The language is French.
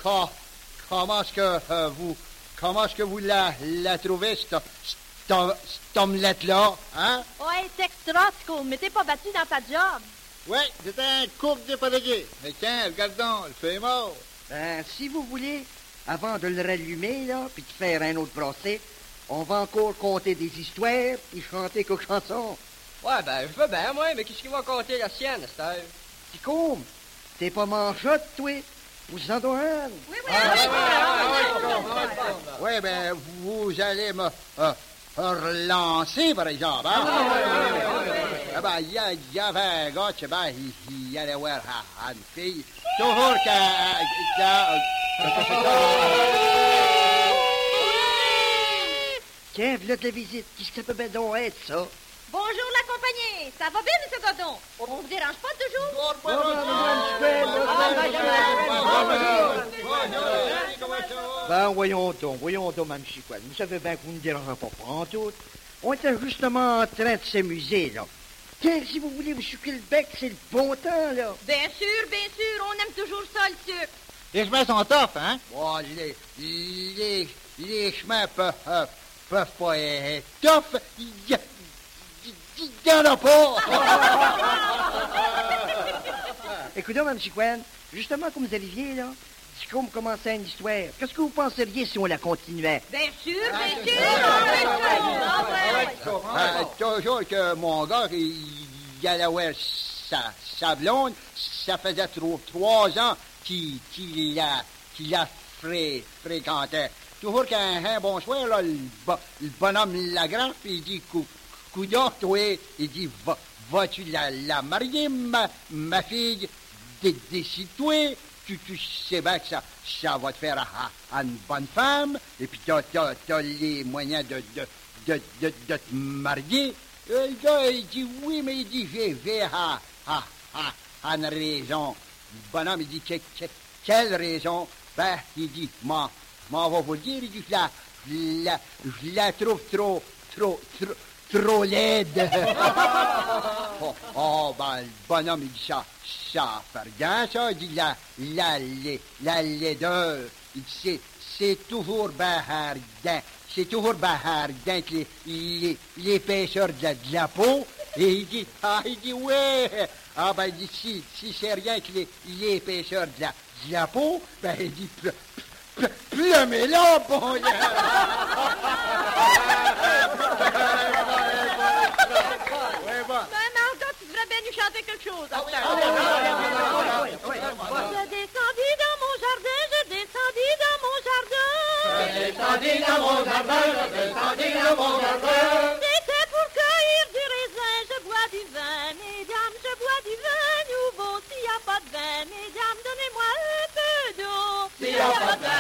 comment est-ce que vous la trouvez, cette omelette-là, hein? Ouais, c'est extra, Tico, mais t'es pas battu dans ta job. Ouais, c'est un couple de patagués. Mais tiens, regardons, le feu est mort. Ben, si vous voulez, avant de le rallumer, là, puis de faire un autre brassé, on va encore conter des histoires et chanter quelques chansons. Ouais, ben, je veux bien, moi, mais qu'est-ce qu'il va compter la sienne, à cette heure? Ticôme, t'es pas manchotte, toi? Vous en donnez? Oui, oui, Oui, ben, vous allez me relancer, par exemple, hein? Ah ben, il y avait un gars, tu sais, ben, il allait voir une fille. Toujours Tiens, voilà de la visite. Qu'est-ce que ça peut bien donc être, ça? Bonjour la compagnie. Ça va bien, M. Godon? On vous dérange pas toujours? Ben, voyons donc, Mme Chicoine. Vous savez bien que vous ne dérangez pas tout. On était justement en train de s'amuser, là. Tiens, si vous voulez vous sucrer le bec, c'est le bon temps, là. Bien sûr, on aime toujours ça, le sucre. Les chemins sont tough, hein? Bon, les chemins peuvent pas être tough. Il y en a pas. Écoutez, Mme Chicoine, justement, comme vous arriviez, là, si comme commençait une histoire, qu'est-ce que vous penseriez si on la continuait? Bien sûr. Toujours que mon gars, il allait voir sa blonde, ça faisait 3 ans qu'il la fréquentait. Toujours qu'un bon soir, là, le bonhomme la graffe, il dit, coudon, toi, il dit, vas-tu la marier, ma fille? Décide-toi. Tu sais bien que ça va te faire à une bonne femme, et puis t'as les moyens de te marier. Le gars, il dit oui, mais il dit, j'ai une raison. Le bonhomme, il dit, quelle raison? Ben, il dit, m'en va vous le dire, il dit, je la trouve trop laide. Ben, le bonhomme, il dit ça fait rien, ça. Il dit la laideur. Il dit, c'est toujours bahardin. C'est toujours bahardin que les pêcheurs de la peau. Et il dit, ouais. Ben, il dit, si c'est rien que les pêcheurs de la peau, ben, il dit, plumez-la, bon. Chanter quelque chose. Oui. Je descendis dans mon jardin. C'était pour cueillir du raisin. Je bois du vin, mesdames, je bois du vin nouveau. S'il n'y a pas de vin, mesdames, donnez-moi un peu d'eau. S'il n'y a pas de vin,